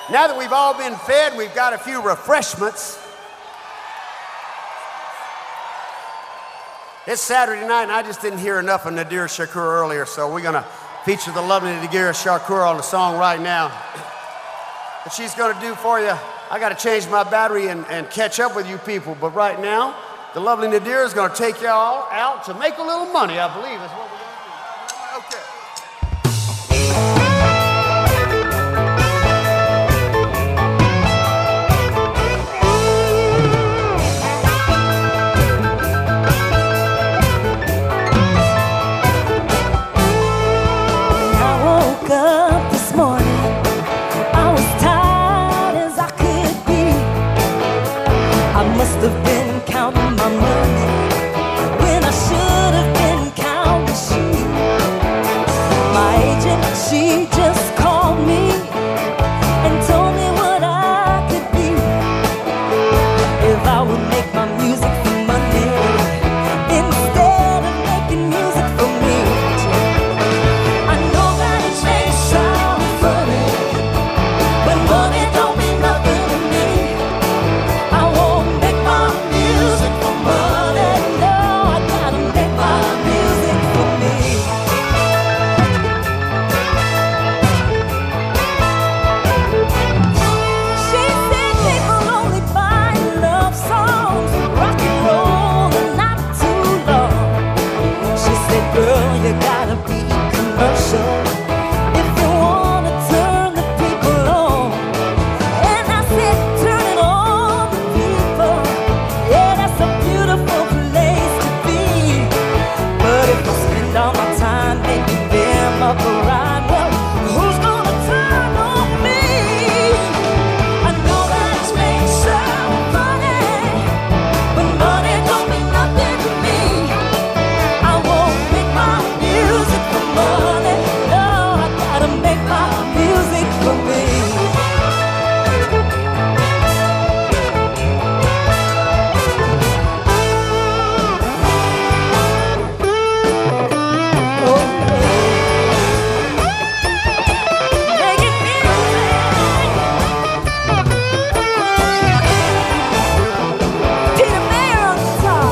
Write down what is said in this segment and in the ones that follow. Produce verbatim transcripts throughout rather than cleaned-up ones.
Now that we've all been fed, we've got a few refreshments. It's Saturday night, and I just didn't hear enough of Nadir Shakur earlier, so we're gonna feature the lovely Nadir Shakur on the song right now. What she's gonna do for you, I gotta change my battery and, and catch up with you people, but right now, the lovely Nadir is gonna take y'all out to make a little money, I believe is what we're gonna do. Okay. Must have been counting my money when I should have been counting sheep. My agent, she just called me and told me what I could be if I would make my music for money instead of making music for me. I know that it may sound funny, but money don't mean nothing to me. I won't make my music for money. No, I gotta make my music for me. She said people only buy love songs, rock and roll, and not too long. She said, girl, you gotta be commercial if you wanna turn the people on. And I said, turn it on the people. Yeah, that's a beautiful place to be. But if I spend all my time making them up a ride, well, who's gonna turn on me? I know that it may sound funny, but money don't mean nothing to me. I won't make my music for money. No, I gotta make my music for me. Peter Mayer on guitar.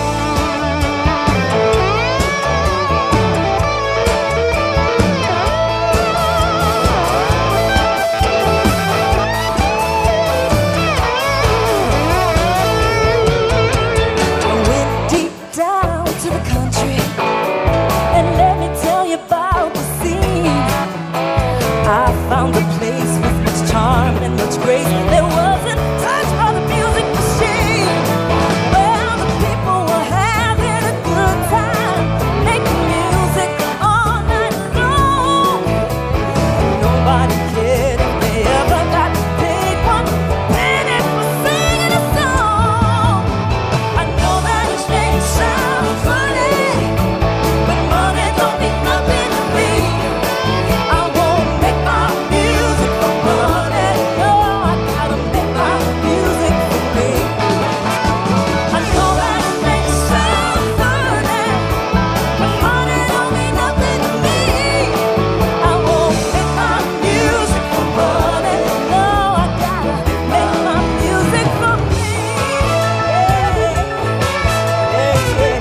I went deep down to the country, and let me tell you about the scene. I found a place with much charm and much grace. There wasn't touch of the music machine. Well, the people were having a good time, making music all night long. Nobody cared if they ever got paid one penny for singing a song. I know that it may sound funny, but money don't mean nothing to me. I won't make my music for money. No, I gotta make my music for me. I know that it may sound funny, but money don't mean nothing to me. I won't make my music for money. No, I gotta make my music for me. Yeah, yeah, yeah.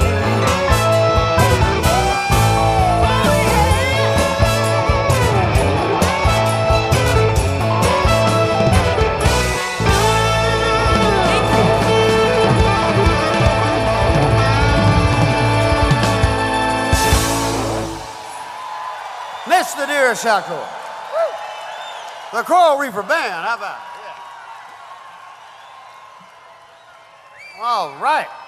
Mister Nadir Shakur. The Coral Reaper Band, how about it? Yeah. All right.